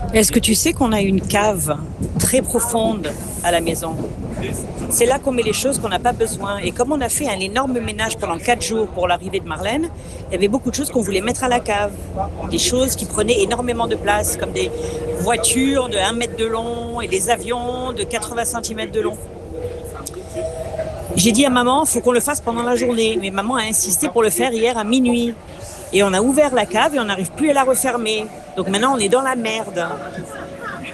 Est-ce que tu sais qu'on a une cave très profonde à la maison? C'est là qu'on met les choses qu'on n'a pas besoin. Et comme on a fait un énorme ménage pendant 4 jours pour l'arrivée de Marlène, il y avait beaucoup de choses qu'on voulait mettre à la cave. Des choses qui prenaient énormément de place, comme des voitures de 1 mètre de long et des avions de 80 centimètres de long. J'ai dit à maman, il faut qu'on le fasse pendant la journée. Mais maman a insisté pour le faire hier à minuit. Et on a ouvert la cave et on n'arrive plus à la refermer. Donc maintenant, on est dans la merde.